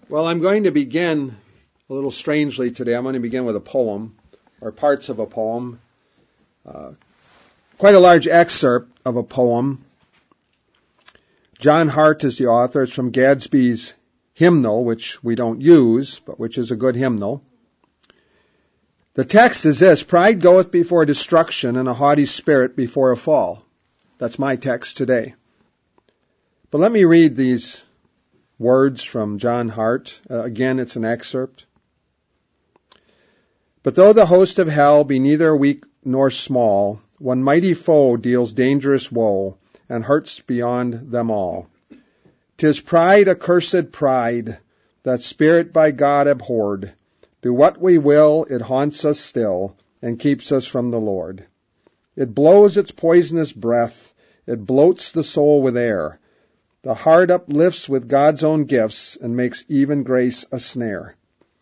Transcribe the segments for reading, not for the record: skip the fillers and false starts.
Well, I'm going to begin a little strangely today. I'm going to begin with a poem, or parts of a poem. Quite a large excerpt of a poem. John Hart is the author. It's from Gadsby's hymnal, which we don't use, but which is a good hymnal. The text is this: pride goeth before destruction, and a haughty spirit before a fall. That's my text today. But let me read these words from John Hart. Again, it's an excerpt. But though the host of hell be neither weak nor small, one mighty foe deals dangerous woe, and hurts beyond them all. 'Tis pride, accursed pride, that spirit by God abhorred. Do what we will, it haunts us still, and keeps us from the Lord. It blows its poisonous breath, it bloats the soul with air. The heart uplifts with God's own gifts, and makes even grace a snare.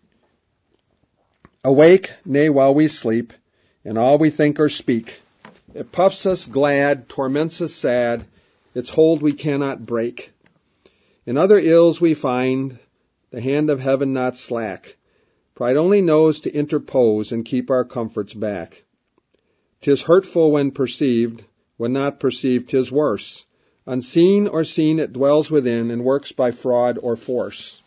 Awake, nay, while we sleep, in all we think or speak, it puffs us glad, torments us sad, its hold we cannot break. In other ills we find the hand of heaven not slack. Pride only knows to interpose and keep our comforts back. 'Tis hurtful when perceived, when not perceived 'tis worse. Unseen or seen it dwells within, and works by fraud or force.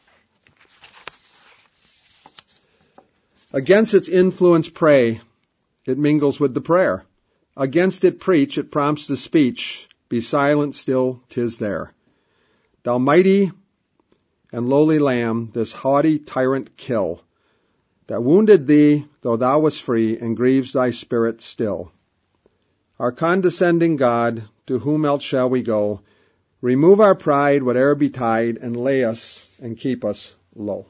Against its influence pray, it mingles with the prayer. Against it preach, it prompts the speech. Be silent, still 'tis there. Thou mighty and lowly Lamb, this haughty tyrant kill, that wounded thee, though thou wast free, and grieves thy spirit still. Our condescending God, to whom else shall we go? Remove our pride, whate'er betide, and lay us and keep us low.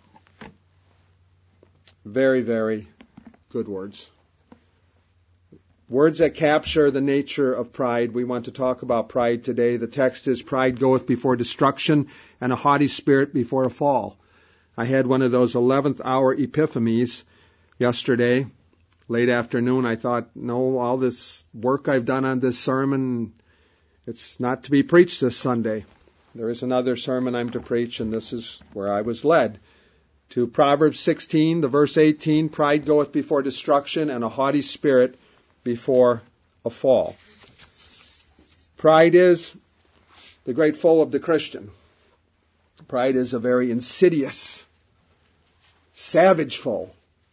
Very, very good words. Words that capture the nature of pride. We want to talk about pride today. The text is, pride goeth before destruction, and a haughty spirit before a fall. I had one of those 11th hour epiphanies yesterday, late afternoon. I thought, no, all this work I've done on this sermon, it's not to be preached this Sunday. There is another sermon I'm to preach, and this is where I was led. To Proverbs 16, the verse 18, pride goeth before destruction, and a haughty spirit before a fall. Pride is the great foe of the Christian. Pride is a very insidious, savage foe.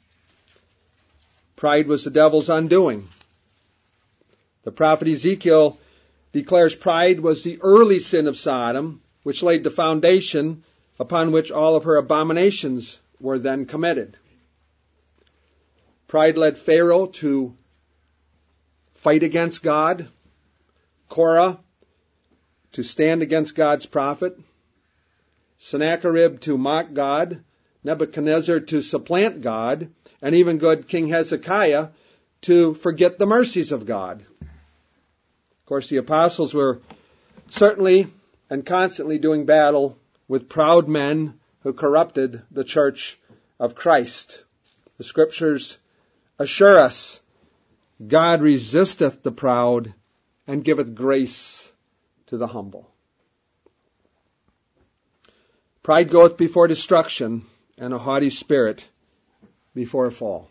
Pride was the devil's undoing. The prophet Ezekiel declares pride was the early sin of Sodom, which laid the foundation upon which all of her abominations were then committed. Pride led Pharaoh to fight against God, Korah to stand against God's prophet, Sennacherib to mock God, Nebuchadnezzar to supplant God, and even good King Hezekiah to forget the mercies of God. Of course, the apostles were certainly and constantly doing battle with proud men who corrupted the church of Christ. The scriptures assure us, God resisteth the proud and giveth grace to the humble. Pride goeth before destruction, and a haughty spirit before a fall.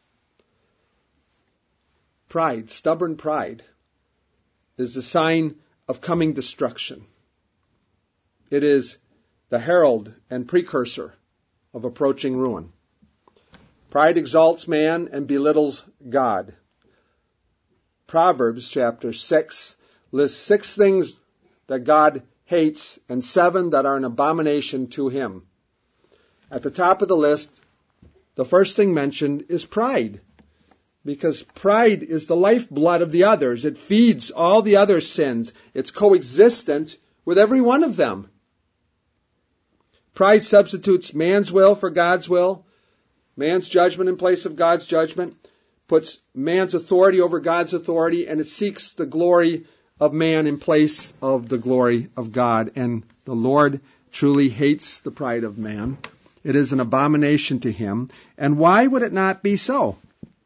Pride, stubborn pride, is the sign of coming destruction. It is the herald and precursor of approaching ruin. Pride exalts man and belittles God. Proverbs chapter 6 lists 6 things that God hates and 7 that are an abomination to him. At the top of the list, the first thing mentioned is pride, because pride is the lifeblood of the others. It feeds all the other sins. It's coexistent with every one of them. Pride substitutes man's will for God's will, man's judgment in place of God's judgment, puts man's authority over God's authority, and it seeks the glory of man in place of the glory of God. And the Lord truly hates the pride of man. It is an abomination to him. And why would it not be so?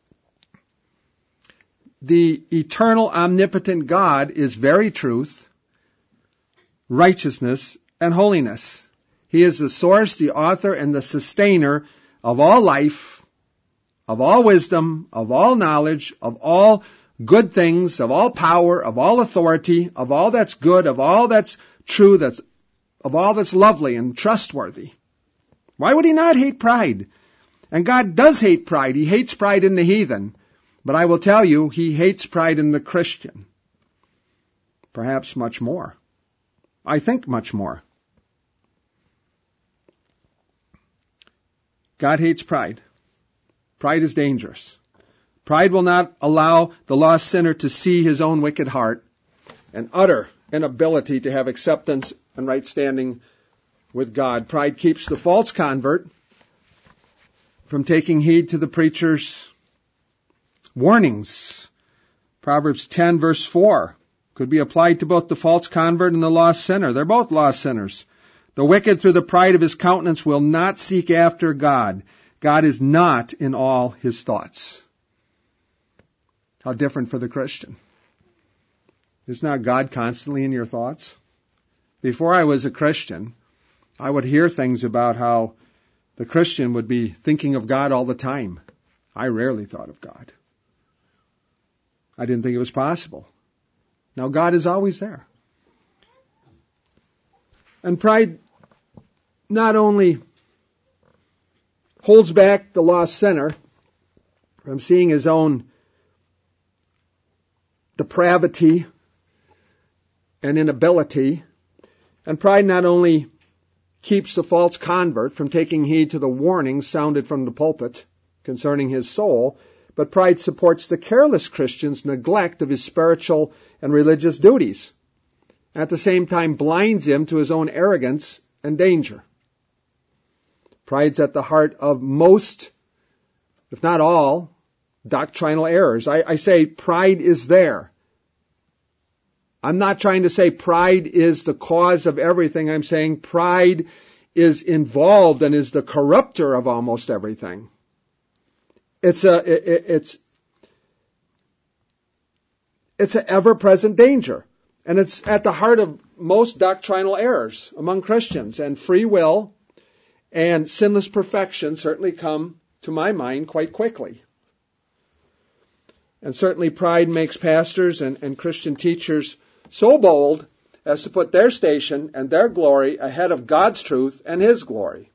The eternal, omnipotent God is very truth, righteousness, and holiness. He is the source, the author, and the sustainer of all life, of all wisdom, of all knowledge, of all good things, of all power, of all authority, of all that's good, of all that's true, of all that's lovely and trustworthy. Why would he not hate pride? And God does hate pride. He hates pride in the heathen. But I will tell you, he hates pride in the Christian. Perhaps much more. I think much more. God hates pride. Pride is dangerous. Pride will not allow the lost sinner to see his own wicked heart and utter inability to have acceptance and right standing with God. Pride keeps the false convert from taking heed to the preacher's warnings. Proverbs 10 verse 4 could be applied to both the false convert and the lost sinner. They're both lost sinners. The wicked through the pride of his countenance will not seek after God. God is not in all his thoughts. How different for the Christian. Is not God constantly in your thoughts? Before I was a Christian, I would hear things about how the Christian would be thinking of God all the time. I rarely thought of God. I didn't think it was possible. Now God is always there. And pride not only holds back the lost sinner from seeing his own depravity and inability, and pride not only keeps the false convert from taking heed to the warnings sounded from the pulpit concerning his soul, but pride supports the careless Christian's neglect of his spiritual and religious duties. At the same time, blinds him to his own arrogance and danger. Pride's at the heart of most, if not all, doctrinal errors. I say pride is there. I'm not trying to say pride is the cause of everything. I'm saying pride is involved and is the corrupter of almost everything. It's an ever-present danger. And it's at the heart of most doctrinal errors among Christians. And free will and sinless perfection certainly come to my mind quite quickly. And certainly pride makes pastors and Christian teachers so bold as to put their station and their glory ahead of God's truth and his glory.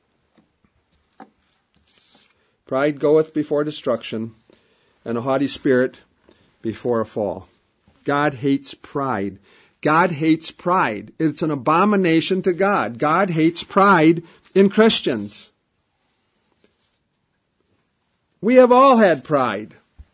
Pride goeth before destruction, and a haughty spirit before a fall. God hates pride. God hates pride. It's an abomination to God. God hates pride in Christians. We have all had pride.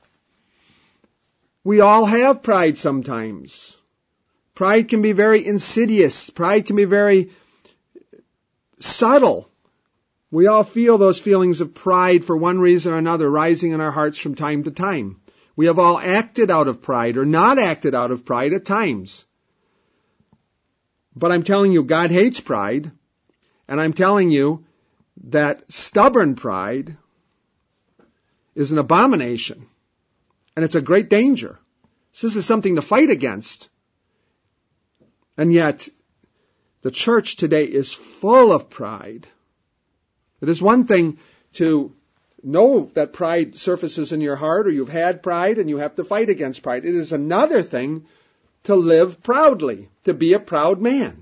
We all have pride sometimes. Pride can be very insidious. Pride can be very subtle. We all feel those feelings of pride for one reason or another rising in our hearts from time to time. We have all acted out of pride or not acted out of pride at times. But I'm telling you, God hates pride. And I'm telling you that stubborn pride is an abomination. And it's a great danger. This is something to fight against. And yet, the church today is full of pride. It is one thing to know that pride surfaces in your heart, or you've had pride and you have to fight against pride. It is another thing to live proudly, to be a proud man.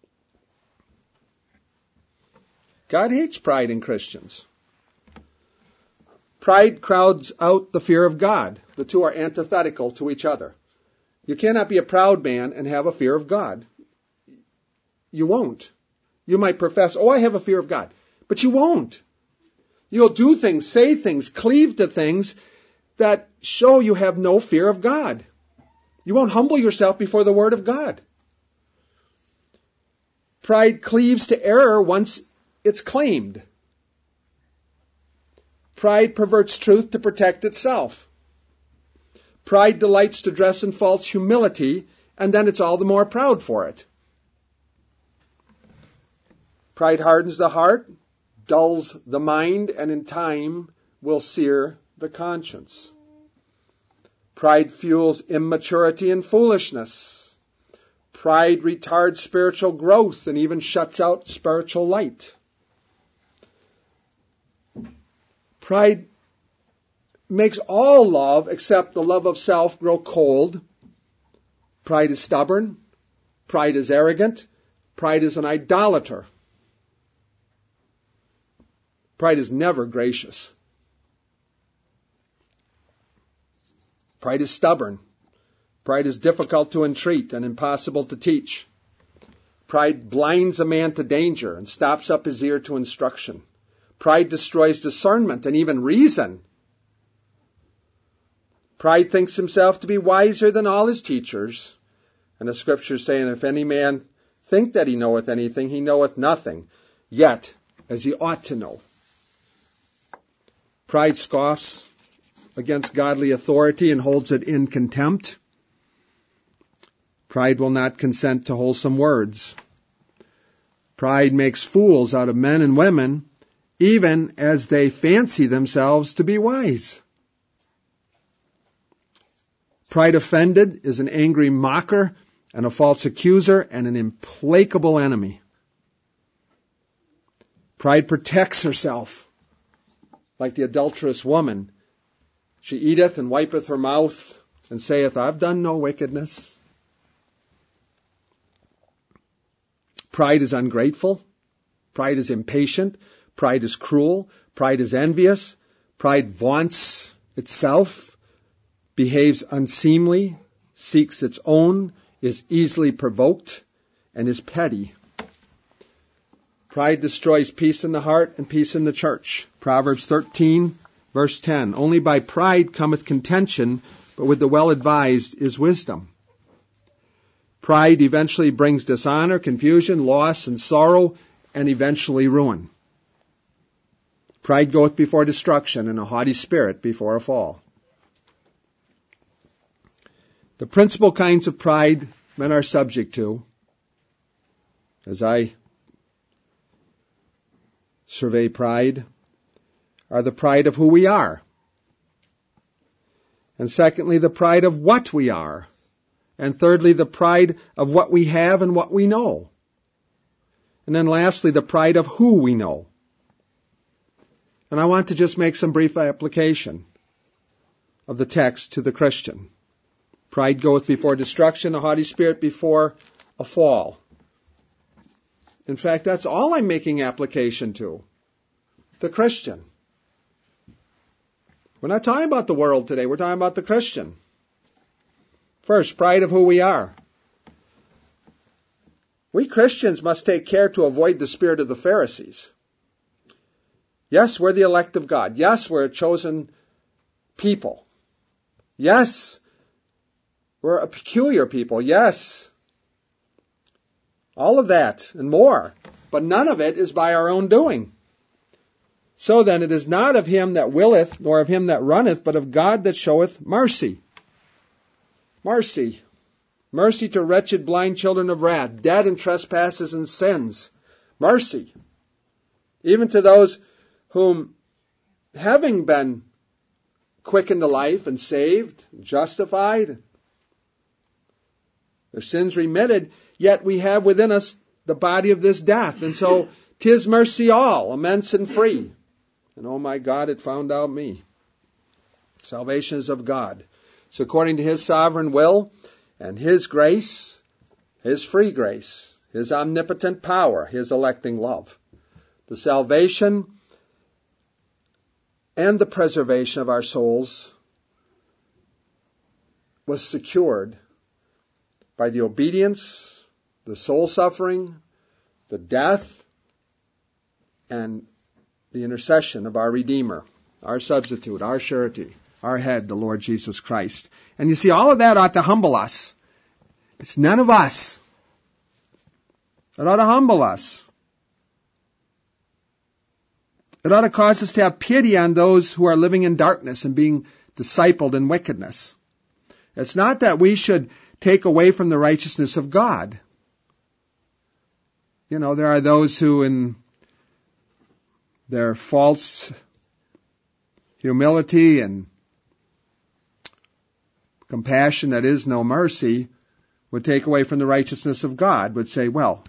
God hates pride in Christians. Pride crowds out the fear of God. The two are antithetical to each other. You cannot be a proud man and have a fear of God. You won't. You might profess, I have a fear of God. But you won't. You'll do things, say things, cleave to things that show you have no fear of God. You won't humble yourself before the Word of God. Pride cleaves to error once it's claimed. Pride perverts truth to protect itself. Pride delights to dress in false humility, and then it's all the more proud for it. Pride hardens the heart, dulls the mind, and in time will sear the conscience. Pride fuels immaturity and foolishness. Pride retards spiritual growth and even shuts out spiritual light. Pride makes all love except the love of self grow cold. Pride is stubborn. Pride is arrogant. Pride is an idolater. Pride is never gracious. Pride is stubborn. Pride is difficult to entreat and impossible to teach. Pride blinds a man to danger and stops up his ear to instruction. Pride destroys discernment and even reason. Pride thinks himself to be wiser than all his teachers. And the scriptures saying, if any man think that he knoweth anything, he knoweth nothing, yet as he ought to know. Pride scoffs against godly authority and holds it in contempt. Pride will not consent to wholesome words. Pride makes fools out of men and women, even as they fancy themselves to be wise. Pride offended is an angry mocker and a false accuser and an implacable enemy. Pride protects herself like the adulterous woman. She eateth and wipeth her mouth and saith, I've done no wickedness. Pride is ungrateful. Pride is impatient. Pride is cruel. Pride is envious. Pride vaunts itself, behaves unseemly, seeks its own, is easily provoked, and is petty. Pride destroys peace in the heart and peace in the church. Proverbs 13, verse 10. Only by pride cometh contention, but with the well-advised is wisdom. Pride eventually brings dishonor, confusion, loss, and sorrow, and eventually ruin. Pride goeth before destruction, and a haughty spirit before a fall. The principal kinds of pride men are subject to, as I survey pride, are the pride of who we are. And secondly, the pride of what we are. And thirdly, the pride of what we have and what we know. And then lastly, the pride of who we know. And I want to just make some brief application of the text to the Christian. Pride goeth before destruction, a haughty spirit before a fall. In fact, that's all I'm making application to. The Christian. We're not talking about the world today. We're talking about the Christian. First, pride of who we are. We Christians must take care to avoid the spirit of the Pharisees. Yes, we're the elect of God. Yes, we're a chosen people. Yes, we're a peculiar people. Yes, all of that and more. But none of it is by our own doing. So then it is not of him that willeth, nor of him that runneth, but of God that showeth mercy. Mercy. Mercy to wretched blind children of wrath, dead in trespasses and sins. Mercy. Even to those whom, having been quickened to life and saved, justified, their sins remitted, yet we have within us the body of this death. And so 'tis mercy all, immense and free. And oh my God, it found out me. Salvation is of God. It's according to His sovereign will and His grace, His free grace, His omnipotent power, His electing love. The salvation and the preservation of our souls was secured by the obedience, the soul suffering, the death, and the intercession of our Redeemer, our substitute, our surety, our head, the Lord Jesus Christ. And you see, all of that ought to humble us. It's none of us. It ought to humble us. It ought to cause us to have pity on those who are living in darkness and being discipled in wickedness. It's not that we should take away from the righteousness of God. You know, there are those who in their false humility and compassion that is no mercy would take away from the righteousness of God, would say, well,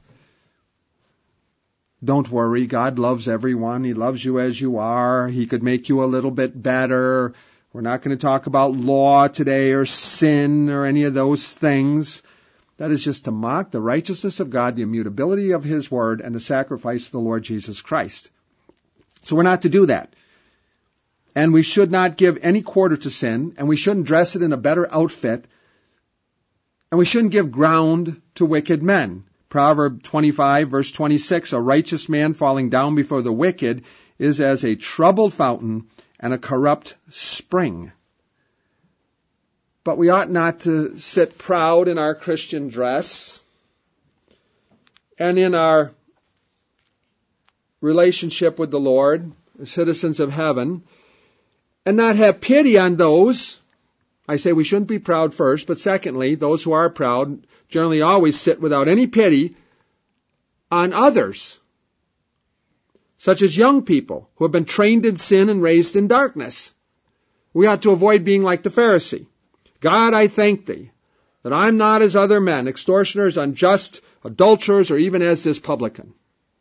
don't worry, God loves everyone. He loves you as you are. He could make you a little bit better. We're not going to talk about law today or sin or any of those things. That is just to mock the righteousness of God, the immutability of His Word, and the sacrifice of the Lord Jesus Christ. So we're not to do that. And we should not give any quarter to sin, and we shouldn't dress it in a better outfit, and we shouldn't give ground to wicked men. Proverb 25, verse 26, a righteous man falling down before the wicked is as a troubled fountain and a corrupt spring. But we ought not to sit proud in our Christian dress and in our relationship with the Lord, citizens of heaven, and not have pity on those. I say we shouldn't be proud first, but secondly, those who are proud generally always sit without any pity on others, such as young people who have been trained in sin and raised in darkness. We ought to avoid being like the Pharisee. God, I thank Thee that I'm not as other men, extortioners, unjust, adulterers, or even as this publican.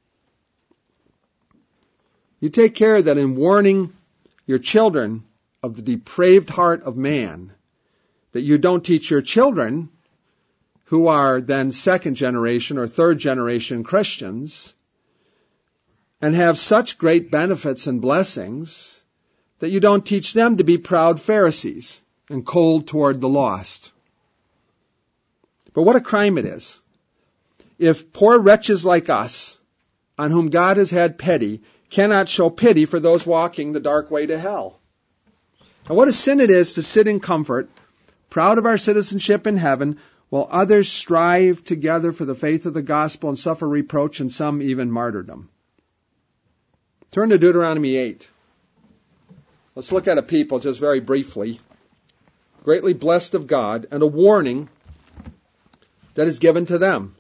You take care that in warning your children of the depraved heart of man, that you don't teach your children, who are then second generation or third generation Christians, and have such great benefits and blessings, that you don't teach them to be proud Pharisees and cold toward the lost. But what a crime it is if poor wretches like us, on whom God has had pity, cannot show pity for those walking the dark way to hell. And what a sin it is to sit in comfort, proud of our citizenship in heaven, while others strive together for the faith of the gospel and suffer reproach and some even martyrdom. Turn to Deuteronomy 8. Let's look at a people just very briefly, greatly blessed of God, and a warning that is given to them.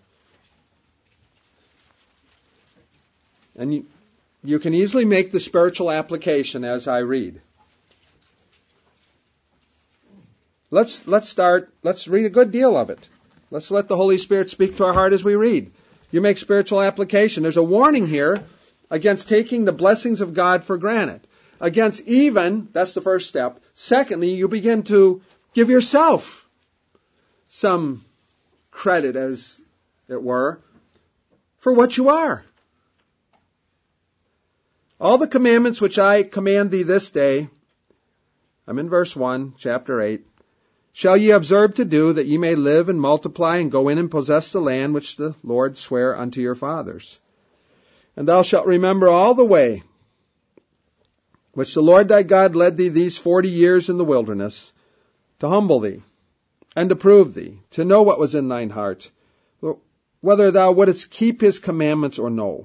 And you can easily make the spiritual application as I read. Let's read a good deal of it. Let's let the Holy Spirit speak to our heart as we read. You make spiritual application. There's a warning here against taking the blessings of God for granted. Against even, that's the first step. Secondly, you begin to give yourself some credit, as it were, for what you are. All the commandments which I command thee this day, I'm in verse 1, chapter 8, shall ye observe to do, that ye may live and multiply and go in and possess the land which the Lord sware unto your fathers. And thou shalt remember all the way which the Lord thy God led thee these 40 years in the wilderness, to humble thee, and to prove thee, to know what was in thine heart, whether thou wouldest keep his commandments or no.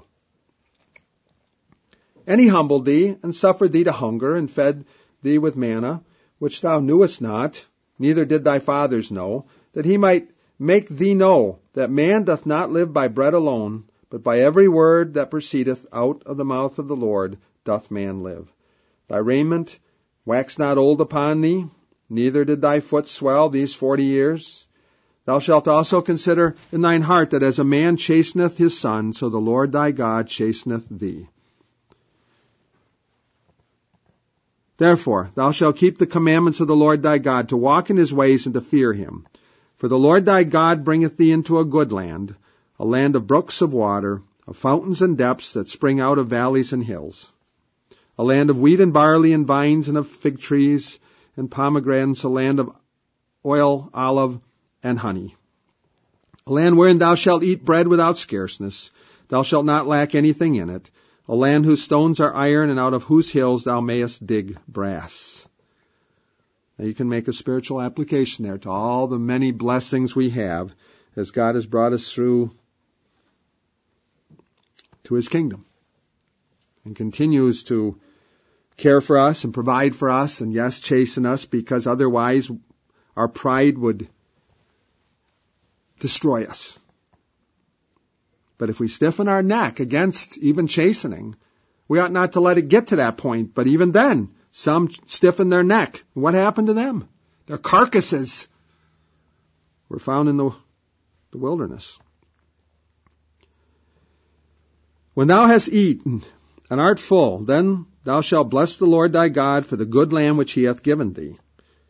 And he humbled thee, and suffered thee to hunger, and fed thee with manna, which thou knewest not, neither did thy fathers know, that he might make thee know that man doth not live by bread alone, but by every word that proceedeth out of the mouth of the Lord doth man live. Thy raiment waxed not old upon thee, neither did thy foot swell these 40 years. Thou shalt also consider in thine heart that as a man chasteneth his son, so the Lord thy God chasteneth thee. Therefore, thou shalt keep the commandments of the Lord thy God, to walk in his ways and to fear him. For the Lord thy God bringeth thee into a good land, a land of brooks of water, of fountains and depths that spring out of valleys and hills, a land of wheat and barley and vines and of fig trees and pomegranates, a land of oil, olive, and honey, a land wherein thou shalt eat bread without scarceness, thou shalt not lack anything in it, a land whose stones are iron, and out of whose hills thou mayest dig brass. Now you can make a spiritual application there to all the many blessings we have as God has brought us through to his kingdom and continues to care for us and provide for us and, yes, chasten us, because otherwise our pride would destroy us. But if we stiffen our neck against even chastening, we ought not to let it get to that point. But even then, some stiffen their neck. What happened to them? Their carcasses were found in the the wilderness. When thou hast eaten and art full, then thou shalt bless the Lord thy God for the good land which he hath given thee.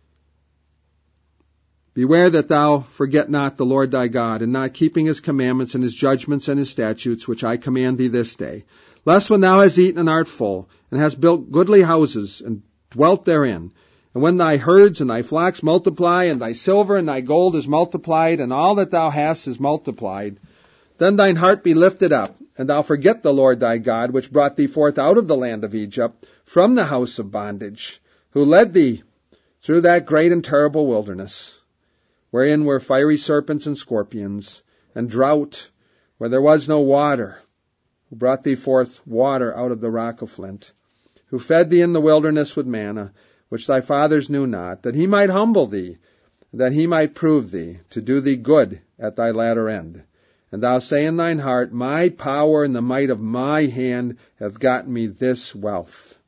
Beware that thou forget not the Lord thy God, in not keeping his commandments and his judgments and his statutes, which I command thee this day. Lest when thou hast eaten and art full, and hast built goodly houses, and dwelt therein, and when thy herds and thy flocks multiply, and thy silver and thy gold is multiplied, and all that thou hast is multiplied, then thine heart be lifted up, and thou forget the Lord thy God, which brought thee forth out of the land of Egypt, from the house of bondage, who led thee through that great and terrible wilderness, wherein were fiery serpents and scorpions, and drought, where there was no water, who brought thee forth water out of the rock of flint, who fed thee in the wilderness with manna, which thy fathers knew not, that he might humble thee, that he might prove thee, to do thee good at thy latter end. And thou say in thine heart, my power and the might of my hand hath gotten me this wealth.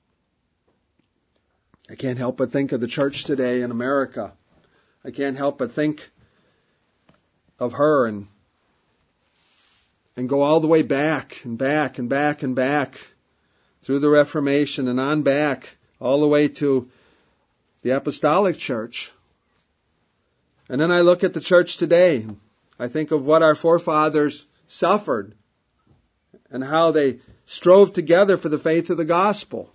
I can't help but think of the church today in America. I can't help but think of her and go all the way back and back and back and back through the Reformation and on back all the way to the Apostolic Church. And then I look at the church today. I think of what our forefathers suffered and how they strove together for the faith of the gospel.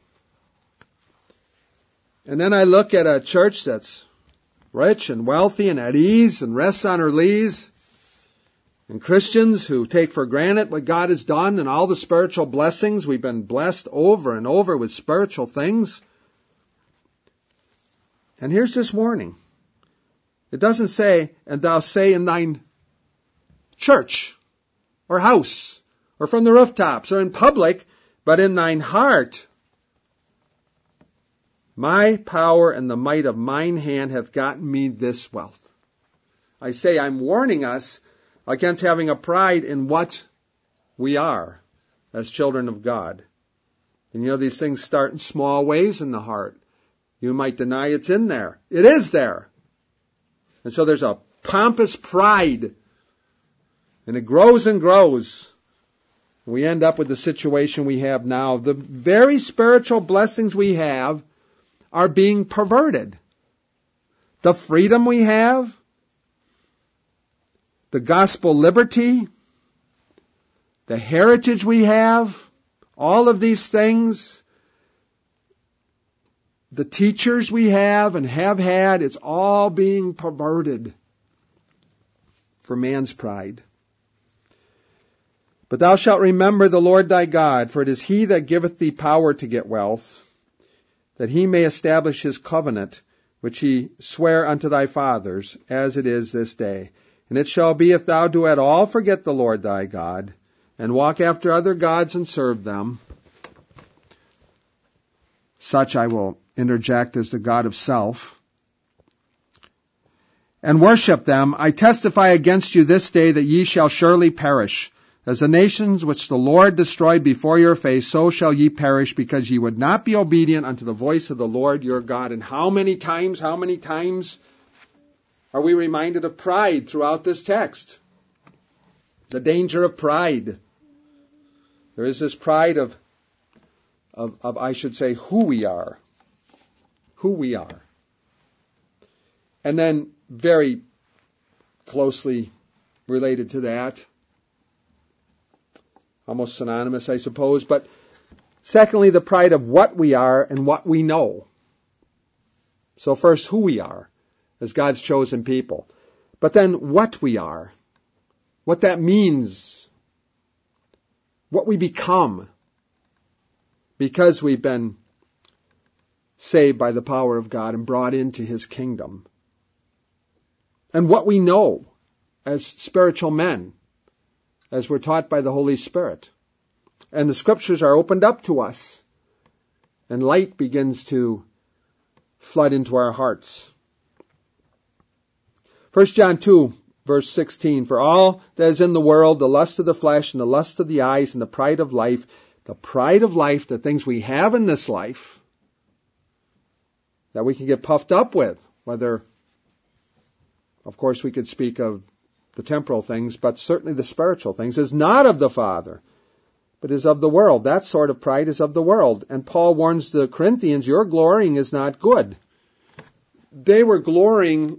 And then I look at a church that's rich and wealthy and at ease and rests on her lees, and Christians who take for granted what God has done and all the spiritual blessings. We've been blessed over and over with spiritual things. And here's this warning. It doesn't say, and thou say in thine church or house or from the rooftops or in public, but in thine heart, my power and the might of mine hand hath gotten me this wealth. I say I'm warning us against having a pride in what we are as children of God. And you know, these things start in small ways in the heart. You might deny it's in there. It is there. And so there's a pompous pride. And it grows and grows. We end up with the situation we have now. The very spiritual blessings we have are being perverted. The freedom we have, the gospel liberty, the heritage we have, all of these things, the teachers we have and have had, it's all being perverted for man's pride. But thou shalt remember the Lord thy God, for it is he that giveth thee power to get wealth, that he may establish his covenant, which he sware unto thy fathers, as it is this day. And it shall be, if thou do at all forget the Lord thy God, and walk after other gods and serve them, such I will interject as the God of self, and worship them, I testify against you this day that ye shall surely perish. As the nations which the Lord destroyed before your face, so shall ye perish, because ye would not be obedient unto the voice of the Lord your God. And how many times are we reminded of pride throughout this text? The danger of pride. There is this pride of I should say, who we are. Who we are. And then very closely related to that, almost synonymous, I suppose, but secondly, the pride of what we are and what we know. So first, who we are as God's chosen people. But then what we are, what that means, what we become because we've been saved by the power of God and brought into his kingdom. And what we know as spiritual men, as we're taught by the Holy Spirit. And the scriptures are opened up to us, and light begins to flood into our hearts. 1 John 2, verse 16, for all that is in the world, the lust of the flesh and the lust of the eyes and the pride of life, the things we have in this life that we can get puffed up with, whether, of course, we could speak of the temporal things, but certainly the spiritual things, is not of the Father, but is of the world. That sort of pride is of the world. And Paul warns the Corinthians, your glorying is not good. They were glorying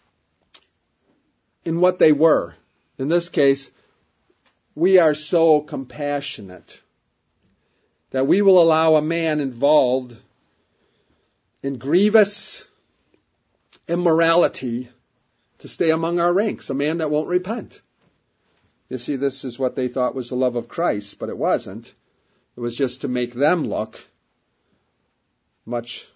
in what they were. In this case, we are so compassionate that we will allow a man involved in grievous immorality to stay among our ranks, a man that won't repent. You see, this is what they thought was the love of Christ, but it wasn't. It was just to make them look much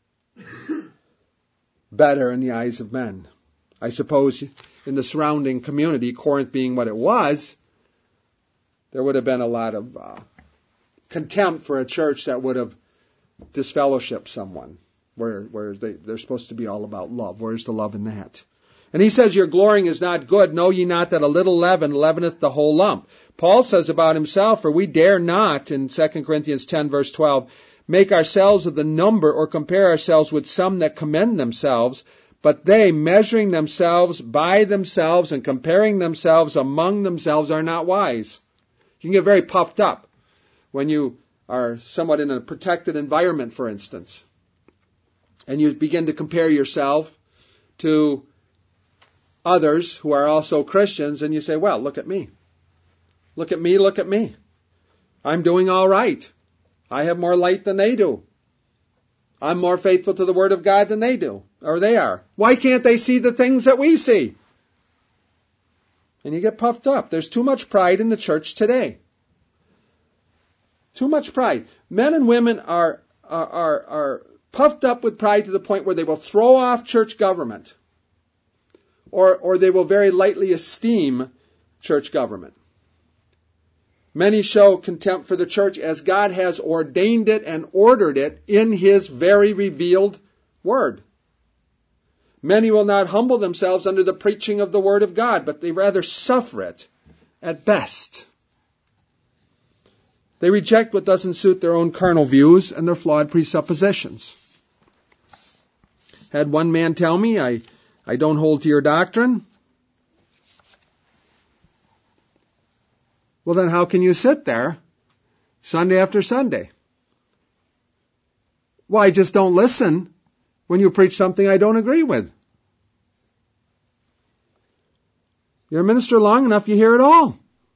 better in the eyes of men. I suppose in the surrounding community, Corinth being what it was, there would have been a lot of contempt for a church that would have disfellowshipped someone, where they're supposed to be all about love. Where's the love in that? And he says, your glorying is not good. Know ye not that a little leaven leaveneth the whole lump? Paul says about himself, for we dare not, in 2 Corinthians 10, verse 12, make ourselves of the number or compare ourselves with some that commend themselves, but they, measuring themselves by themselves and comparing themselves among themselves, are not wise. You can get very puffed up when you are somewhat in a protected environment, for instance, and you begin to compare yourself to others who are also Christians, and you say, well, look at me. Look at me, look at me. I'm doing all right. I have more light than they do. I'm more faithful to the Word of God than they do, or they are. Why can't they see the things that we see? And you get puffed up. There's too much pride in the church today. Too much pride. Men and women are puffed up with pride to the point where they will throw off church government. Or they will very lightly esteem church government. Many show contempt for the church as God has ordained it and ordered it in His very revealed Word. Many will not humble themselves under the preaching of the Word of God, but they rather suffer it at best. They reject what doesn't suit their own carnal views and their flawed presuppositions. Had one man tell me, I don't hold to your doctrine. Well, then how can you sit there Sunday after Sunday? Well, I just don't listen when you preach something I don't agree with. You're a minister long enough, you hear it all.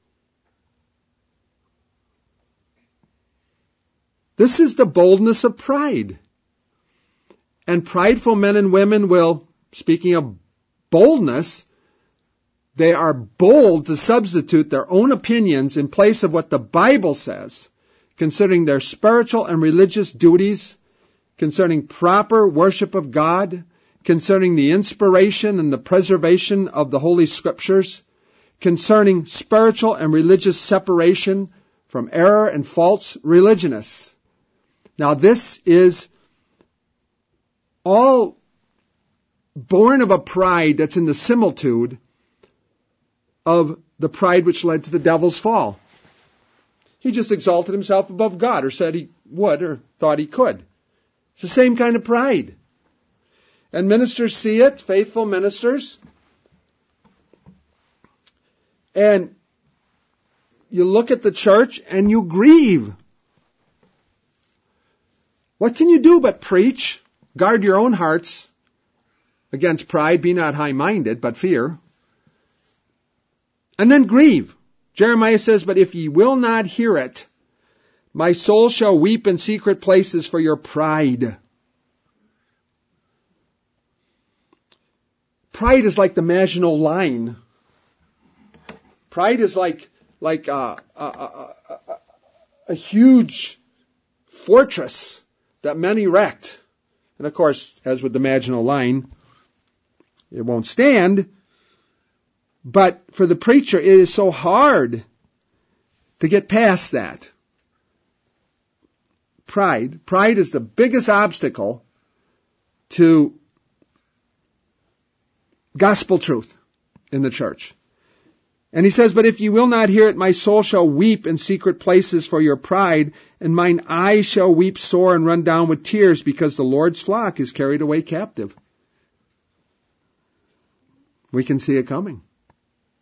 This is the boldness of pride. And prideful men and women will, speaking of boldness, they are bold to substitute their own opinions in place of what the Bible says, concerning their spiritual and religious duties, concerning proper worship of God, concerning the inspiration and the preservation of the Holy Scriptures, concerning spiritual and religious separation from error and false religionists. Now this is all born of a pride that's in the similitude of the pride which led to the devil's fall. He just exalted himself above God, or said he would, or thought he could. It's the same kind of pride. And ministers see it, faithful ministers. And you look at the church and you grieve. What can you do but preach? Guard your own hearts against pride. Be not high-minded, but fear. And then grieve. Jeremiah says, but if ye will not hear it, my soul shall weep in secret places for your pride. Pride is like the Maginot Line. Pride is like a huge fortress that men erect. And of course, as with the Maginot Line, it won't stand. But for the preacher, it is so hard to get past that. Pride is the biggest obstacle to gospel truth in the church. And he says, but if ye will not hear it, my soul shall weep in secret places for your pride, and mine eyes shall weep sore and run down with tears, because the Lord's flock is carried away captive. We can see it coming.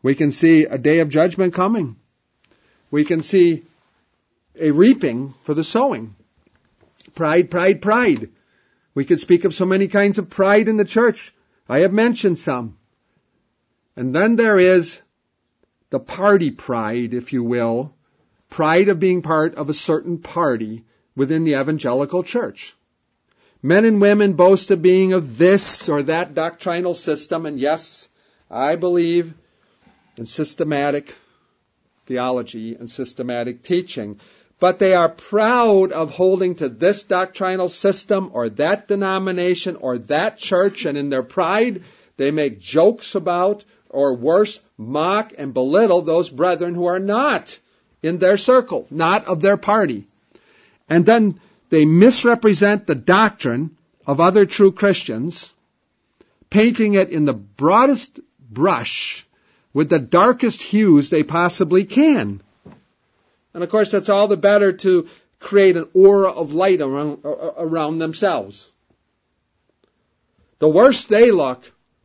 We can see a day of judgment coming. We can see a reaping for the sowing. Pride, pride, pride. We could speak of so many kinds of pride in the church. I have mentioned some. And then there is the party pride, if you will. Pride of being part of a certain party within the evangelical church. Men and women boast of being of this or that doctrinal system. And yes, I believe in systematic theology and systematic teaching. But they are proud of holding to this doctrinal system or that denomination or that church, and in their pride they make jokes about, or worse, mock and belittle those brethren who are not in their circle, not of their party. And then they misrepresent the doctrine of other true Christians, painting it in the broadest brush with the darkest hues they possibly can. And of course, that's all the better to create an aura of light around themselves. The worse they look,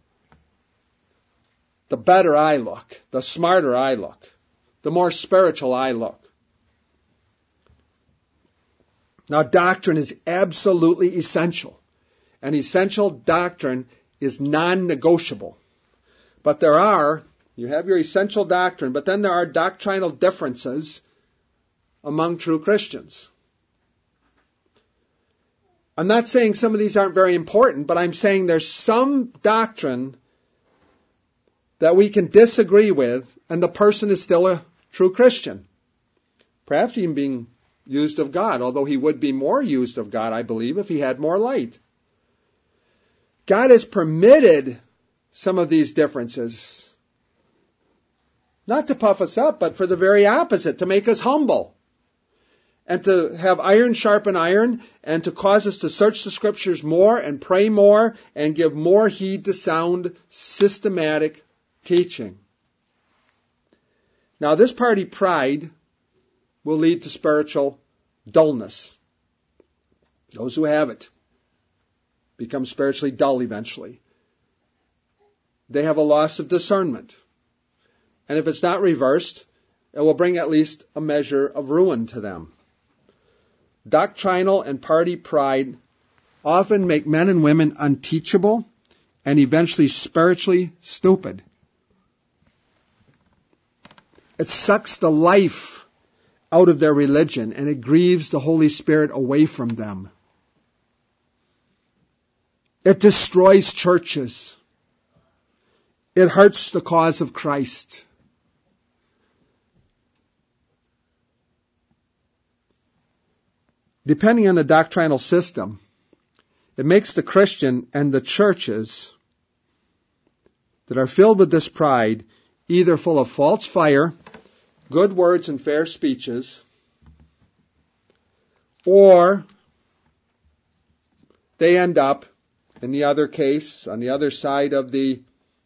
the better I look, the smarter I look, the more spiritual I look. Now, doctrine is absolutely essential. And essential doctrine is non-negotiable. But you have your essential doctrine, but then there are doctrinal differences among true Christians. I'm not saying some of these aren't very important, but I'm saying there's some doctrine that we can disagree with, and the person is still a true Christian. Perhaps even being used of God, although he would be more used of God, I believe, if he had more light. God has permitted some of these differences, not to puff us up, but for the very opposite, to make us humble. And to have iron sharpen iron, and to cause us to search the Scriptures more and pray more and give more heed to sound, systematic teaching. Now, this party pride will lead to spiritual dullness. Those who have it become spiritually dull eventually. They have a loss of discernment. And if it's not reversed, it will bring at least a measure of ruin to them. Doctrinal and party pride often make men and women unteachable and eventually spiritually stupid. It sucks the life out of their religion, and it grieves the Holy Spirit away from them. It destroys churches. It hurts the cause of Christ. Depending on the doctrinal system, it makes the Christian and the churches that are filled with this pride either full of false fire, good words and fair speeches, or they end up, in the other case, on the other side of the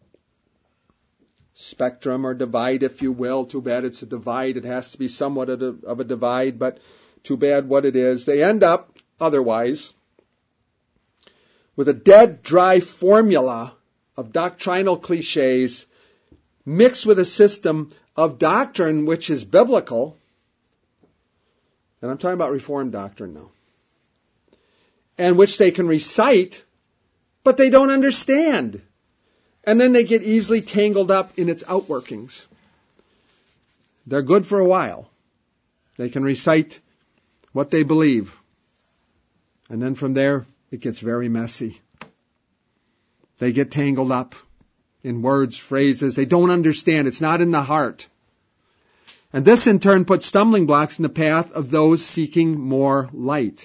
spectrum or divide, if you will. Too bad it's a divide. It has to be somewhat of a divide, but too bad what it is. They end up, otherwise, with a dead, dry formula of doctrinal cliches mixed with a system of doctrine which is biblical. And I'm talking about Reformed doctrine now. And which they can recite, but they don't understand. And then they get easily tangled up in its outworkings. They're good for a while. They can recite what they believe. And then from there, it gets very messy. They get tangled up in words, phrases. They don't understand. It's not in the heart. And this in turn puts stumbling blocks in the path of those seeking more light.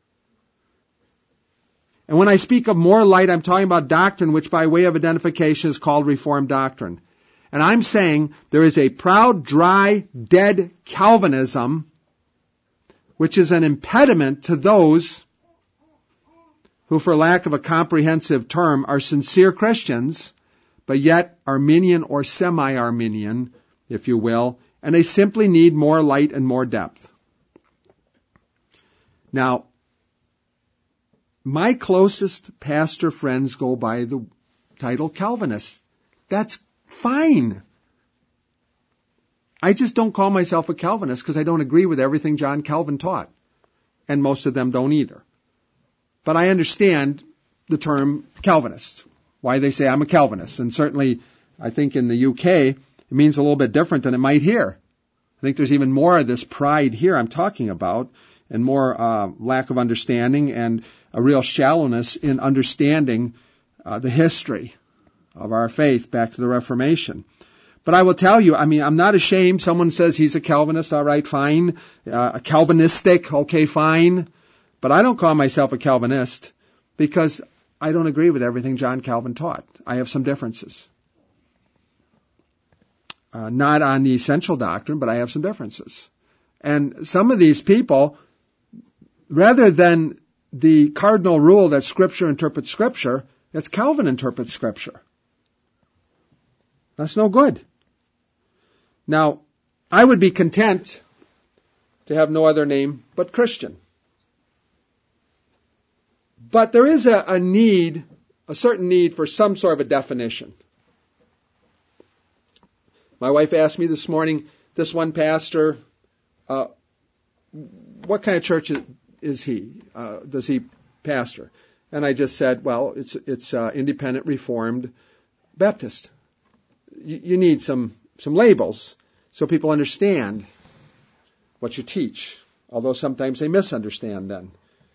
And when I speak of more light, I'm talking about doctrine, which by way of identification is called Reformed doctrine. And I'm saying there is a proud, dry, dead Calvinism which is an impediment to those who, for lack of a comprehensive term, are sincere Christians, but yet Arminian or semi-Arminian, if you will, and they simply need more light and more depth. Now, my closest pastor friends go by the title Calvinist. That's fine. I just don't call myself a Calvinist because I don't agree with everything John Calvin taught. And most of them don't either. But I understand the term Calvinist, why they say I'm a Calvinist. And certainly, I think in the UK, it means a little bit different than it might here. I think there's even more of this pride here I'm talking about, and more lack of understanding and a real shallowness in understanding the history of our faith back to the Reformation. But I will tell you, I'm not ashamed. Someone says he's a Calvinist, all right, fine. A Calvinistic, okay, fine. But I don't call myself a Calvinist because I don't agree with everything John Calvin taught. I have some differences. Not on the essential doctrine, but I have some differences. And some of these people, rather than the cardinal rule that Scripture interprets Scripture, it's Calvin interprets Scripture. That's no good. Now, I would be content to have no other name but Christian. But there is a certain need for some sort of a definition. My wife asked me this morning, this one pastor, what kind of church is he? Does he pastor? And I just said, well, it's Independent Reformed Baptist. You need some labels so people understand what you teach, although sometimes they misunderstand then.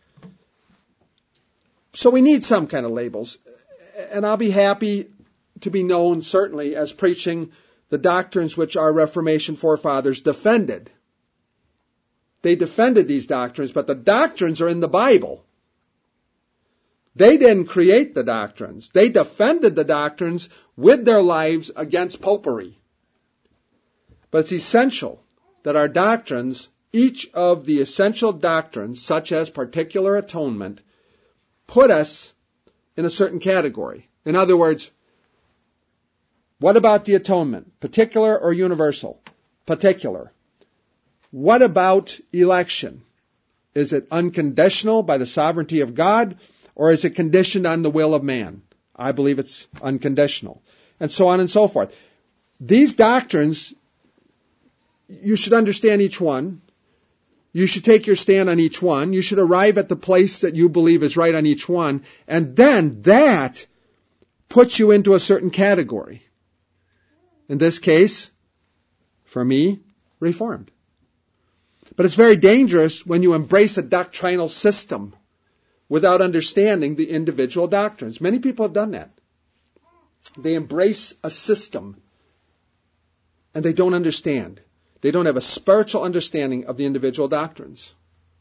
So we need some kind of labels. And I'll be happy to be known, certainly, as preaching the doctrines which our Reformation forefathers defended. They defended these doctrines, but the doctrines are in the Bible. They didn't create the doctrines. They defended the doctrines with their lives against popery. But it's essential that our doctrines, each of the essential doctrines, such as particular atonement, put us in a certain category. In other words, what about the atonement? Particular or universal? Particular. What about election? Is it unconditional by the sovereignty of God, or is it conditioned on the will of man? I believe it's unconditional. And so on and so forth. These doctrines, you should understand each one. You should take your stand on each one. You should arrive at the place that you believe is right on each one. And then that puts you into a certain category. In this case, for me, Reformed. But it's very dangerous when you embrace a doctrinal system without understanding the individual doctrines. Many people have done that. They embrace a system and they don't understand. They don't have a spiritual understanding of the individual doctrines.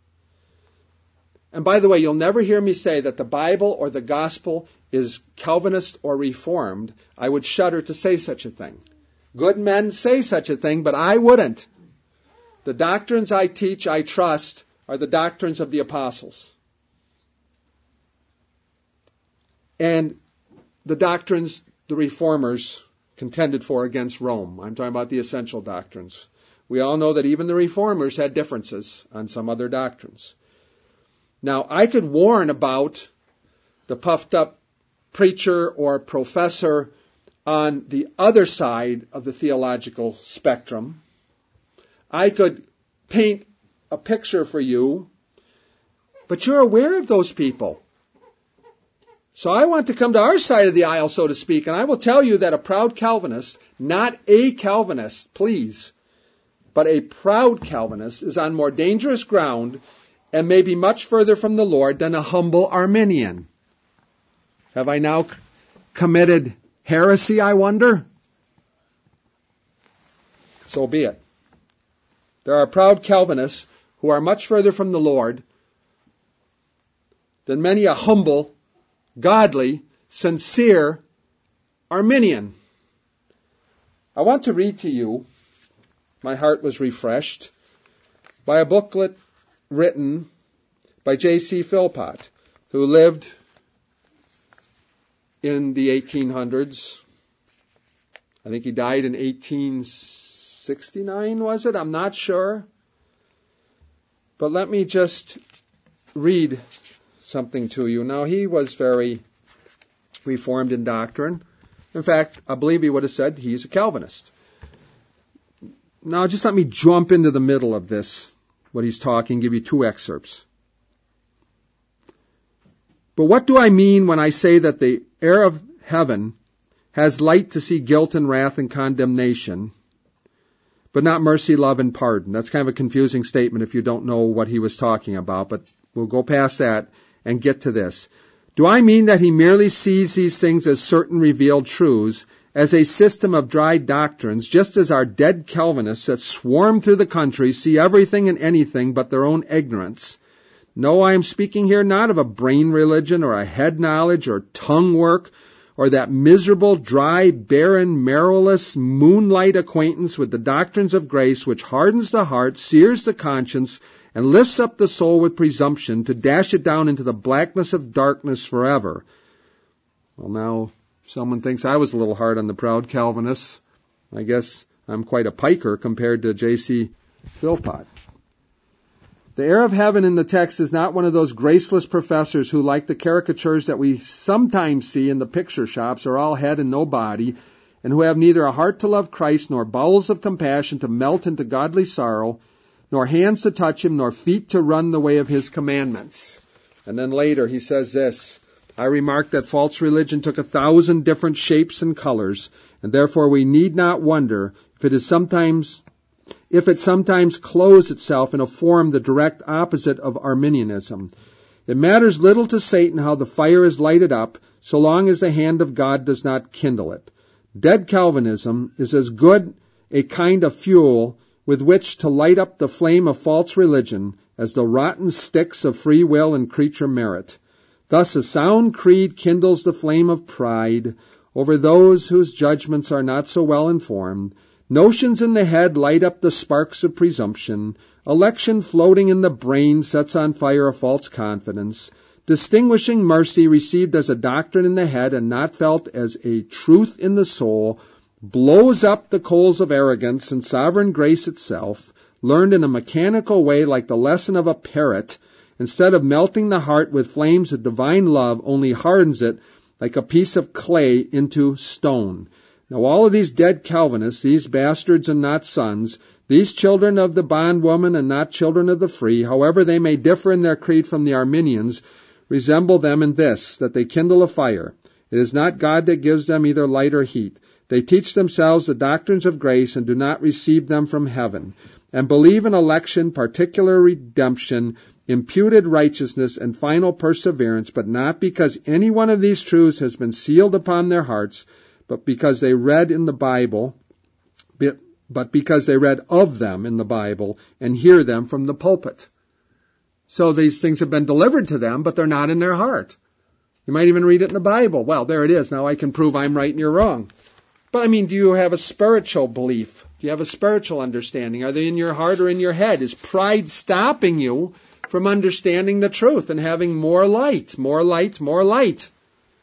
And by the way, you'll never hear me say that the Bible or the gospel is Calvinist or Reformed. I would shudder to say such a thing. Good men say such a thing, but I wouldn't. The doctrines I teach, I trust, are the doctrines of the apostles. And the doctrines the reformers contended for against Rome. I'm talking about the essential doctrines. We all know that even the reformers had differences on some other doctrines. Now, I could warn about the puffed up preacher or professor on the other side of the theological spectrum. I could paint a picture for you, but you're aware of those people. So I want to come to our side of the aisle, so to speak, and I will tell you that a proud Calvinist, not a Calvinist, please, but a proud Calvinist is on more dangerous ground and may be much further from the Lord than a humble Arminian. Have I now committed heresy, I wonder? So be it. There are proud Calvinists who are much further from the Lord than many a humble, godly, sincere Arminian. I want to read to you, my heart was refreshed, by a booklet written by J.C. Philpott, who lived in the 1800s. I think he died in 1869, was it? I'm not sure. But let me just read something to you. Now, he was very reformed in doctrine. In fact, I believe he would have said he's a Calvinist. Now just let me jump into the middle of this, what he's talking, give you two excerpts. But what do I mean when I say that the heir of heaven has light to see guilt and wrath and condemnation, but not mercy, love, and pardon? That's kind of a confusing statement if you don't know what he was talking about, but we'll go past that and get to this. Do I mean that he merely sees these things as certain revealed truths, as a system of dry doctrines, just as our dead Calvinists that swarm through the country see everything and anything but their own ignorance? No, I am speaking here not of a brain religion or a head knowledge or tongue work, or that miserable, dry, barren, marrowless, moonlight acquaintance with the doctrines of grace which hardens the heart, sears the conscience, and lifts up the soul with presumption to dash it down into the blackness of darkness forever. Well, now, someone thinks I was a little hard on the proud Calvinists. I guess I'm quite a piker compared to J.C. Philpott. The heir of heaven in the text is not one of those graceless professors who, like the caricatures that we sometimes see in the picture shops, are all head and no body, and who have neither a heart to love Christ, nor bowels of compassion to melt into godly sorrow, nor hands to touch him, nor feet to run the way of his commandments. And then later he says this, I remarked that false religion took 1,000 different shapes and colors, and therefore we need not wonder if it sometimes clothes itself in a form the direct opposite of Arminianism. It matters little to Satan how the fire is lighted up, so long as the hand of God does not kindle it. Dead Calvinism is as good a kind of fuel with which to light up the flame of false religion as the rotten sticks of free will and creature merit. Thus a sound creed kindles the flame of pride over those whose judgments are not so well informed. Notions in the head light up the sparks of presumption. Election floating in the brain sets on fire a false confidence. Distinguishing mercy received as a doctrine in the head and not felt as a truth in the soul blows up the coals of arrogance, and sovereign grace itself, learned in a mechanical way like the lesson of a parrot, instead of melting the heart with flames of divine love, only hardens it like a piece of clay into stone. Now all of these dead Calvinists, these bastards and not sons, these children of the bondwoman and not children of the free, however they may differ in their creed from the Arminians, resemble them in this, that they kindle a fire. It is not God that gives them either light or heat. They teach themselves the doctrines of grace and do not receive them from heaven, and believe in election, particular redemption, imputed righteousness, and final perseverance, but not because any one of these truths has been sealed upon their hearts, but because they read in the Bible, but because they read of them in the Bible and hear them from the pulpit. So these things have been delivered to them, but they're not in their heart. You might even read it in the Bible. Well, there it is. Now I can prove I'm right and you're wrong. But I mean, do you have a spiritual belief? Do you have a spiritual understanding? Are they in your heart or in your head? Is pride stopping you from understanding the truth and having more light, more light, more light?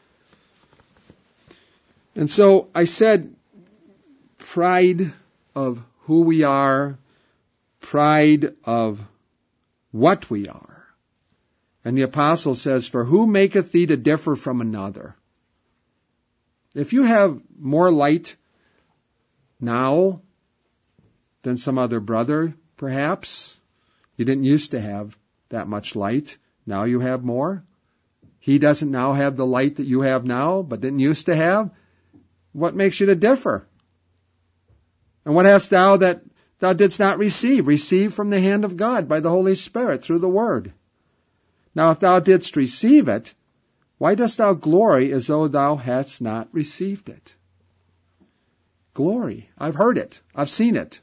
And so I said pride of who we are, pride of what we are. And the apostle says, for who maketh thee to differ from another? If you have more light now than some other brother, perhaps, you didn't used to have that much light. Now you have more. He doesn't now have the light that you have now, but didn't used to have. What makes you to differ? And what hast thou that thou didst not receive? Receive from the hand of God by the Holy Spirit through the Word. Now if thou didst receive it, why dost thou glory as though thou hadst not received it? Glory. I've heard it. I've seen it.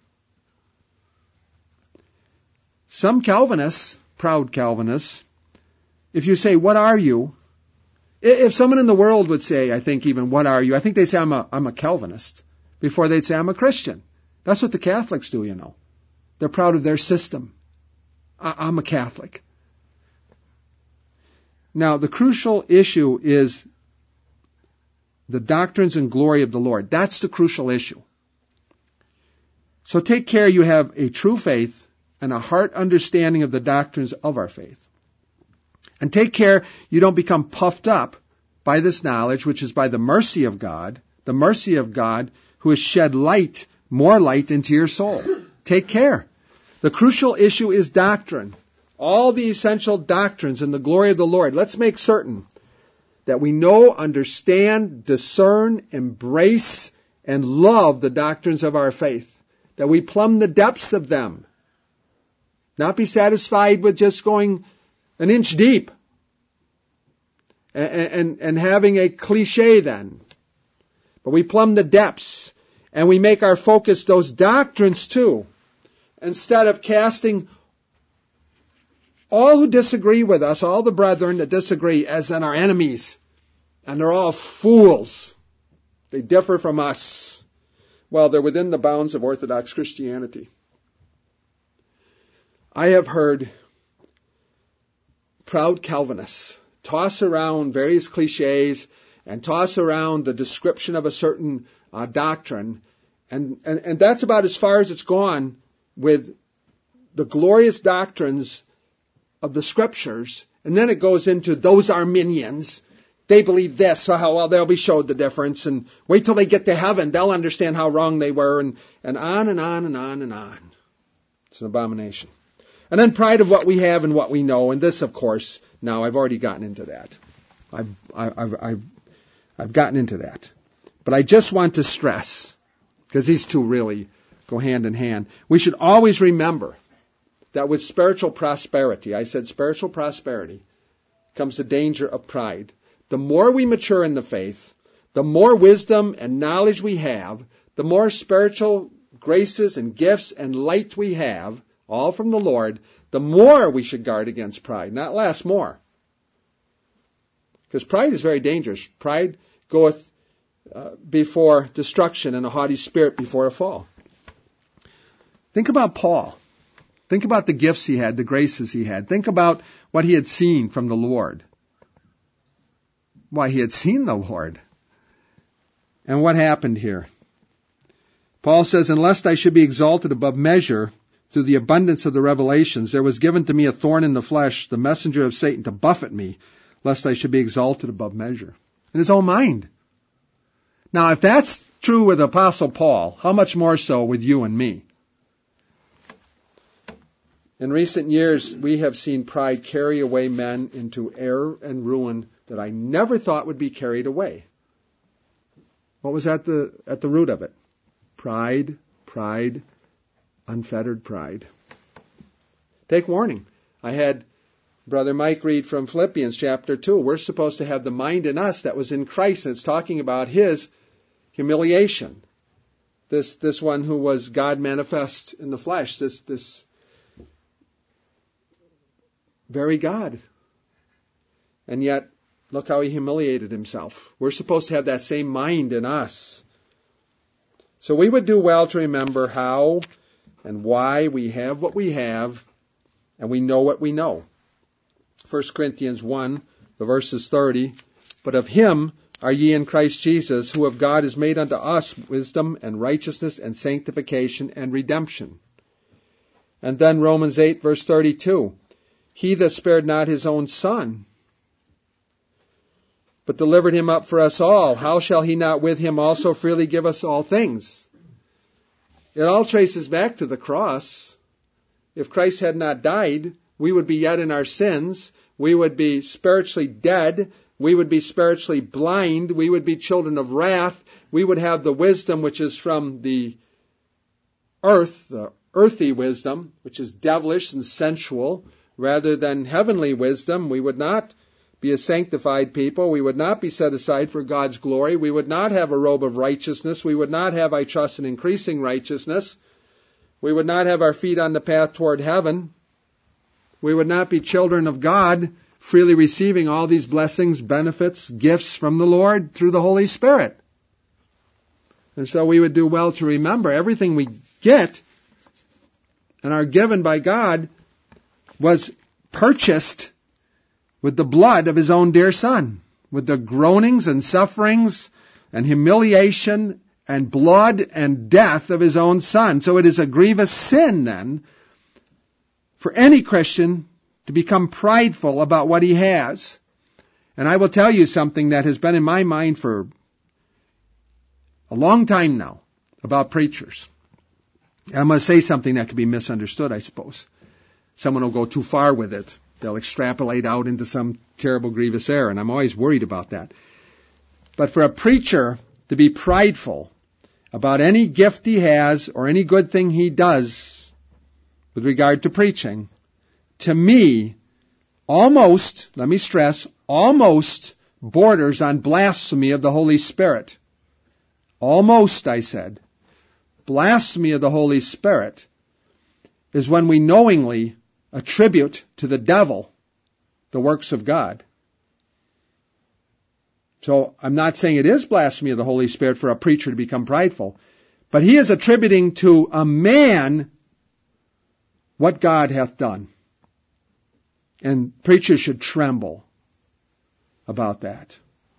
Some Calvinists, proud Calvinists, if you say, what are you? If someone in the world would say, I think even, what are you? I think they'd say, I'm a Calvinist, before they'd say, I'm a Christian. That's what the Catholics do, you know. They're proud of their system. I'm a Catholic. Now, the crucial issue is the doctrines and glory of the Lord. That's the crucial issue. So take care you have a true faith and a heart understanding of the doctrines of our faith. And take care you don't become puffed up by this knowledge, which is by the mercy of God who has shed light more light into your soul. Take care. The crucial issue is doctrine. All the essential doctrines in the glory of the Lord. Let's make certain that we know, understand, discern, embrace, and love the doctrines of our faith. That we plumb the depths of them. Not be satisfied with just going an inch deep and having a cliche then. But we plumb the depths and we make our focus those doctrines too. Instead of casting all who disagree with us, all the brethren that disagree, as in our enemies. And they're all fools. They differ from us. Well, they're within the bounds of Orthodox Christianity. I have heard proud Calvinists toss around various cliches and toss around the description of a certain doctrine. And that's about as far as it's gone with the glorious doctrines of the Scriptures. And then it goes into those Arminians. They believe this, so well, they'll be showed the difference. And wait till they get to heaven. They'll understand how wrong they were. And on and on and on and on. It's an abomination. And then pride of what we have and what we know. And this, of course, now I've already gotten into that. I've gotten into that. But I just want to stress, because these two really go hand in hand, we should always remember that with spiritual prosperity, I said spiritual prosperity, comes the danger of pride. The more we mature in the faith, the more wisdom and knowledge we have, the more spiritual graces and gifts and light we have, all from the Lord, the more we should guard against pride, not less, more. Because pride is very dangerous. Pride goeth before destruction, and a haughty spirit before a fall. Think about Paul. Think about the gifts he had, the graces he had. Think about what he had seen from the Lord. Why, he had seen the Lord. And what happened here? Paul says, "And lest I should be exalted above measure through the abundance of the revelations, there was given to me a thorn in the flesh, the messenger of Satan, to buffet me, lest I should be exalted above measure." In his own mind. Now, if that's true with Apostle Paul, how much more so with you and me? In recent years, we have seen pride carry away men into error and ruin that I never thought would be carried away. What was at the root of it? Pride, unfettered pride. Take warning. I had Brother Mike read from Philippians chapter 2. We're supposed to have the mind in us that was in Christ, and it's talking about his humiliation. This one who was God manifest in the flesh, this very God. And yet, look how he humiliated himself. We're supposed to have that same mind in us. So we would do well to remember how and why we have what we have, and we know what we know. 1 Corinthians 1, the verses 30, "But of him are ye in Christ Jesus, who of God is made unto us wisdom and righteousness and sanctification and redemption." And then Romans 8, verse 32, "He that spared not his own son, but delivered him up for us all, how shall he not with him also freely give us all things?" It all traces back to the cross. If Christ had not died, we would be yet in our sins. We would be spiritually dead. We would be spiritually blind. We would be children of wrath. We would have the wisdom which is from the earth, the earthy wisdom, which is devilish and sensual, rather than heavenly wisdom. We would not be a sanctified people. We would not be set aside for God's glory. We would not have a robe of righteousness. We would not have, I trust, an increasing righteousness. We would not have our feet on the path toward heaven. We would not be children of God, freely receiving all these blessings, benefits, gifts from the Lord through the Holy Spirit. And so we would do well to remember everything we get and are given by God was purchased with the blood of his own dear Son, with the groanings and sufferings and humiliation and blood and death of his own Son. So it is a grievous sin then for any Christian to become prideful about what he has. And I will tell you something that has been in my mind for a long time now about preachers. And I'm going to say something that could be misunderstood, I suppose. Someone will go too far with it. They'll extrapolate out into some terrible, grievous error, and I'm always worried about that. But for a preacher to be prideful about any gift he has or any good thing he does with regard to preaching, to me, almost, let me stress, almost borders on blasphemy of the Holy Spirit. Almost, I said. Blasphemy of the Holy Spirit is when we knowingly attribute to the devil the works of God. So I'm not saying it is blasphemy of the Holy Spirit for a preacher to become prideful, but he is attributing to a man what God hath done. And preachers should tremble about that.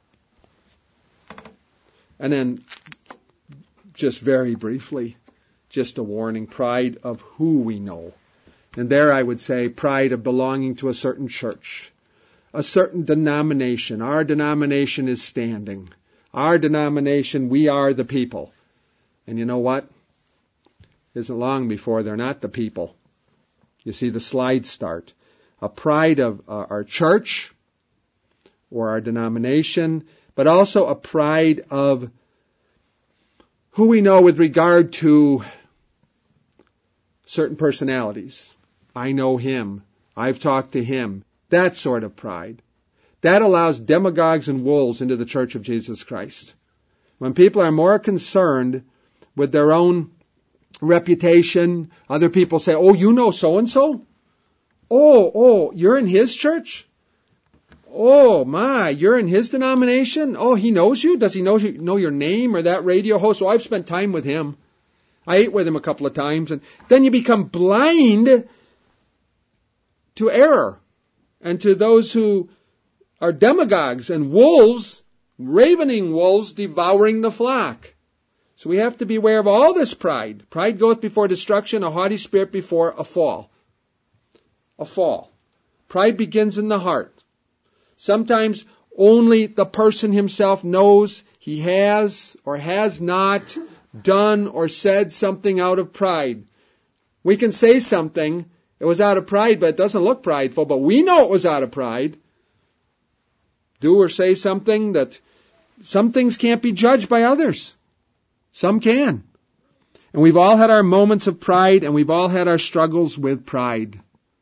And then, just very briefly, just a warning, pride of who we know. And there I would say pride of belonging to a certain church, a certain denomination. Our denomination is standing. Our denomination, we are the people. And you know what? It isn't long before they're not the people. You see the slide start. A pride of our church or our denomination, but also a pride of who we know with regard to certain personalities. I know him. I've talked to him. That sort of pride. That allows demagogues and wolves into the Church of Jesus Christ. When people are more concerned with their own reputation, other people say, oh, you know so-and-so? Oh, you're in his church? Oh, my, you're in his denomination? Oh, he knows you? Does he know your name or that radio host? Oh, I've spent time with him. I ate with him a couple of times. And then you become blind to error and to those who are demagogues and wolves, ravening wolves, devouring the flock. So we have to beware of all this pride. Pride goeth before destruction, a haughty spirit before a fall. A fall. Pride begins in the heart. Sometimes only the person himself knows he has or has not done or said something out of pride. We can say something, it was out of pride, but it doesn't look prideful, but we know it was out of pride. Do or say something that some things can't be judged by others. Some can. And we've all had our moments of pride, and we've all had our struggles with pride.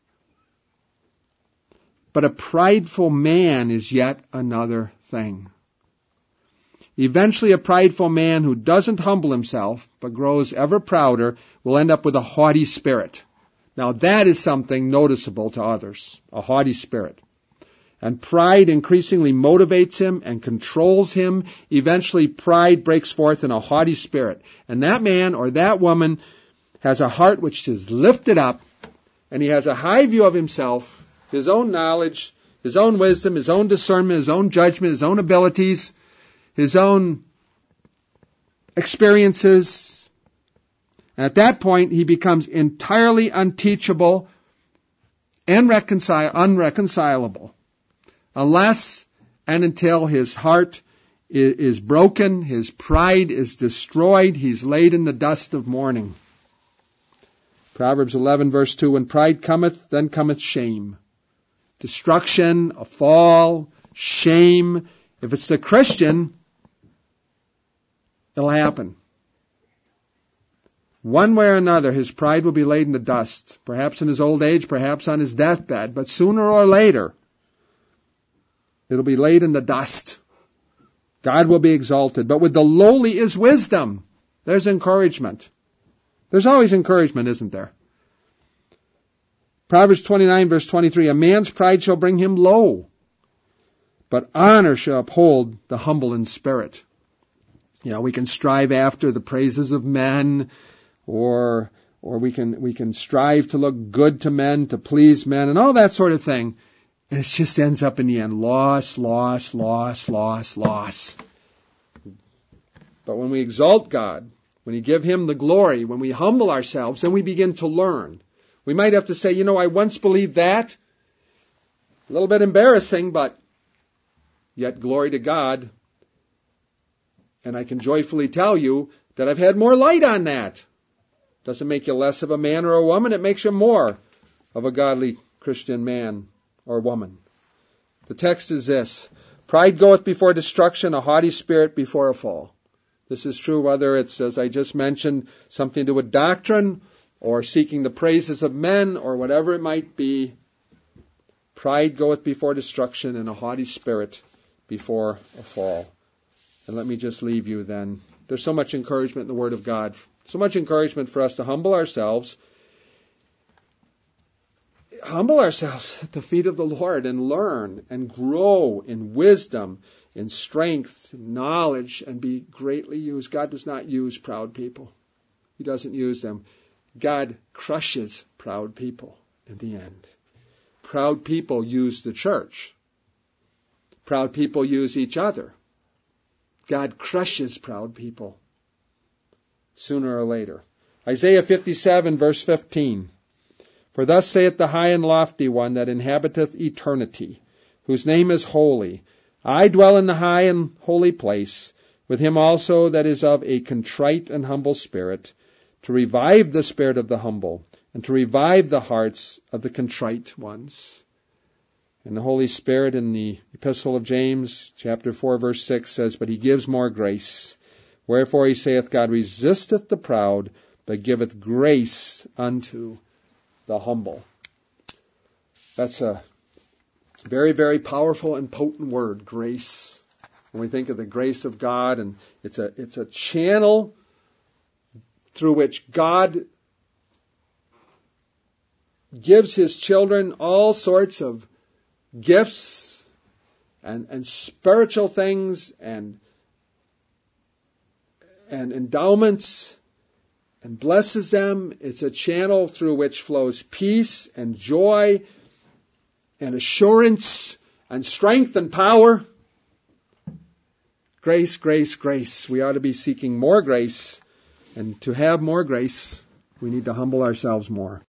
But a prideful man is yet another thing. Eventually, a prideful man who doesn't humble himself, but grows ever prouder, will end up with a haughty spirit. Now, that is something noticeable to others, a haughty spirit. And pride increasingly motivates him and controls him. Eventually, pride breaks forth in a haughty spirit. And that man or that woman has a heart which is lifted up, and he has a high view of himself, his own knowledge, his own wisdom, his own discernment, his own judgment, his own abilities, his own experiences. And at that point, he becomes entirely unteachable and unreconcilable. Unless and until his heart is broken, his pride is destroyed, he's laid in the dust of mourning. Proverbs 11 verse 2, when pride cometh, then cometh shame. Destruction, a fall, shame. If it's the Christian, it'll happen. One way or another, his pride will be laid in the dust, perhaps in his old age, perhaps on his deathbed, but sooner or later, it'll be laid in the dust. God will be exalted. But with the lowly is wisdom. There's encouragement. There's always encouragement, isn't there? Proverbs 29 verse 23, a man's pride shall bring him low, but honor shall uphold the humble in spirit. You know, we can strive after the praises of men, or we can strive to look good to men, to please men, and all that sort of thing. And it just ends up in the end, loss, loss, loss, loss, loss. But when we exalt God, when we give Him the glory, when we humble ourselves, then we begin to learn. We might have to say, I once believed that. A little bit embarrassing, but yet glory to God. And I can joyfully tell you that I've had more light on that. Doesn't make you less of a man or a woman. It makes you more of a godly Christian man or woman. The text is this: pride goeth before destruction, a haughty spirit before a fall. This is true whether it's, as I just mentioned, something to do with doctrine or seeking the praises of men or whatever it might be. Pride goeth before destruction, and a haughty spirit before a fall. And let me just leave you then. There's so much encouragement in the Word of God. So much encouragement for us to humble ourselves at the feet of the Lord and learn and grow in wisdom, in strength, knowledge, and be greatly used. God does not use proud people. He doesn't use them. God crushes proud people in the end. Proud people use the church. Proud people use each other. God crushes proud people sooner or later. Isaiah 57, verse 15. For thus saith the high and lofty one that inhabiteth eternity, whose name is holy. I dwell in the high and holy place, with him also that is of a contrite and humble spirit, to revive the spirit of the humble, and to revive the hearts of the contrite ones. And the Holy Spirit in the Epistle of James, chapter 4, verse 6 says, but he gives more grace. Wherefore he saith, God resisteth the proud, but giveth grace unto the humble. That's a very, very powerful and potent word, grace. When we think of the grace of God, and it's a channel through which God gives his children all sorts of gifts and spiritual things and endowments and blesses them. It's a channel through which flows peace and joy and assurance and strength and power. Grace, grace, grace. We ought to be seeking more grace. And to have more grace, we need to humble ourselves more.